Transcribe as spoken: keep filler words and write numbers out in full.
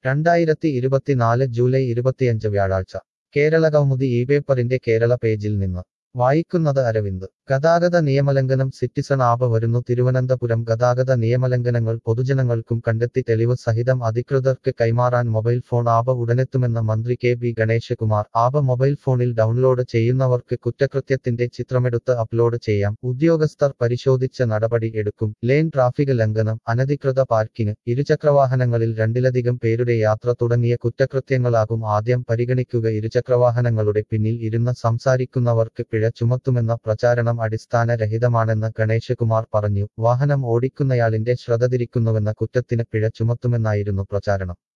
രണ്ടായിരത്തി ഇരുപത്തിനാല് ജൂലൈ ഇരുപത്തിയഞ്ച് വ്യാഴാഴ്ച കേരള കൗമുദി ഈ പേപ്പറിന്റെ കേരള പേജിൽ നിന്ന് വായിക്കുന്നത് അരവിന്ദ് ഗതാഗത നിയമലംഘനം സിറ്റിസൺ ആപ്പ് വരുന്നു തിരുവനന്തപുരം ഗതാഗത നിയമലംഘനങ്ങൾ പൊതുജനങ്ങൾക്കും കണ്ടെത്തി തെളിവ് സഹിതം അധികൃതർക്ക് കൈമാറാൻ മൊബൈൽ ഫോൺ ആപ്പ് ഉടനെത്തുമെന്ന് മന്ത്രി K B Ganeshkumar app mobile ഫോണിൽ ഡൗൺലോഡ് ചെയ്യുന്നവർക്ക് കുറ്റകൃത്യത്തിന്റെ ചിത്രമെടുത്ത് അപ്ലോഡ് ചെയ്യാം ഉദ്യോഗസ്ഥർ പരിശോധിച്ച നടപടി എടുക്കും ലെയിൻ ട്രാഫിക് ലംഘനം അനധികൃത പാർക്കിംഗ് ഇരുചക്രവാഹനങ്ങളിൽ രണ്ടിലധികം പേരുടെ യാത്ര തുടങ്ങിയ കുറ്റകൃത്യങ്ങളാകും ആദ്യം പരിഗണിക്കുക ഇരുചക്രവാഹനങ്ങളുടെ പിന്നിൽ ഇരുന്ന് സംസാരിക്കുന്നവർക്ക് പിഴ ചുമത്തുമെന്ന പ്രചാരണം അടിസ്ഥാനരഹിതമാണെന്ന് ഗണേശകുമാർ പറഞ്ഞു വാഹനം ഓടിക്കുന്നയാളിന്റെ ശ്രദ്ധ തിരിക്കുന്നുവെന്ന കുറ്റത്തിന് പിഴ ചുമത്തുമെന്നായിരുന്നു പ്രചാരണം